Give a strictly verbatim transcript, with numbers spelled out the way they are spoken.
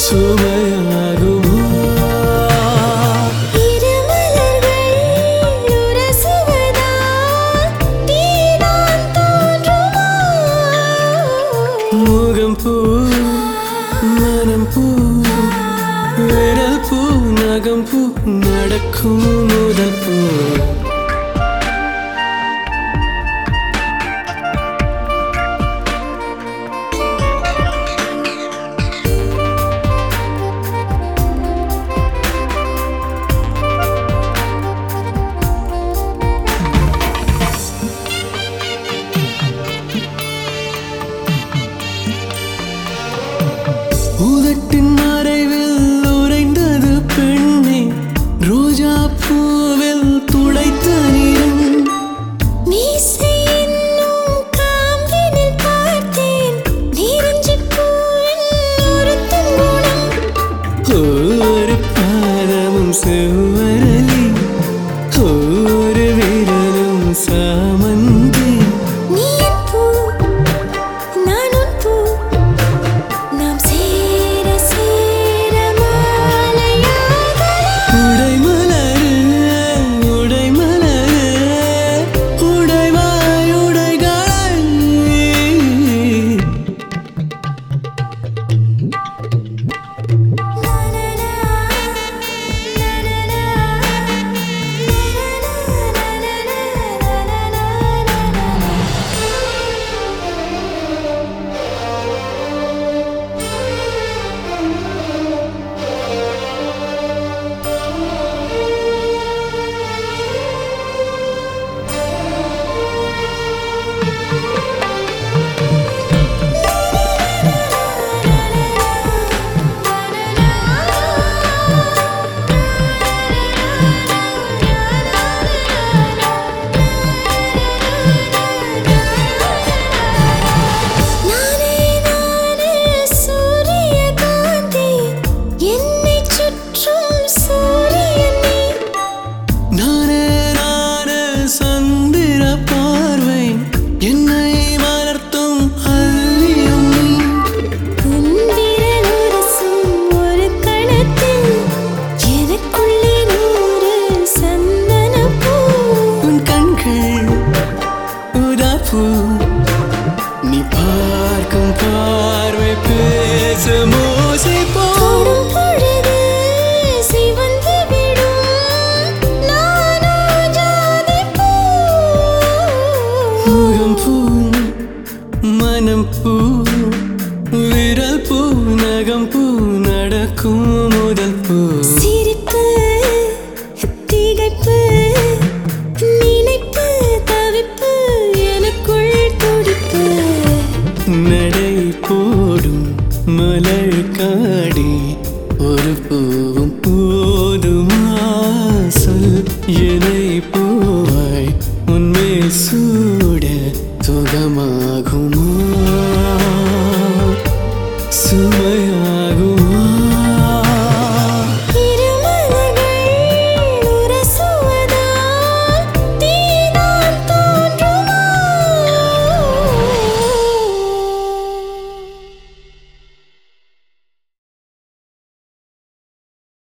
சுவையாகுமோ முகம் பூ மனம் பூ விரல் பூ நகம் பூ நடக்கும் முதல் பூ உதட்டின் மறைவில் உறைந்தது பெண்ணே ரோஜா பூவில் துடைத்த நிறம் ஒரு பாதமும் செவ்வரளி ஒரு விரலும் சாமந்தி நீ பார்க்கும் பார்வை பேச மோசை போடும் பொழுது சிவந்து விடும் நானோ ஜாதி பூ முகம் பூ மனம் பூ விரல் பூ நகம் பூ நடக்கும் முதல் பூ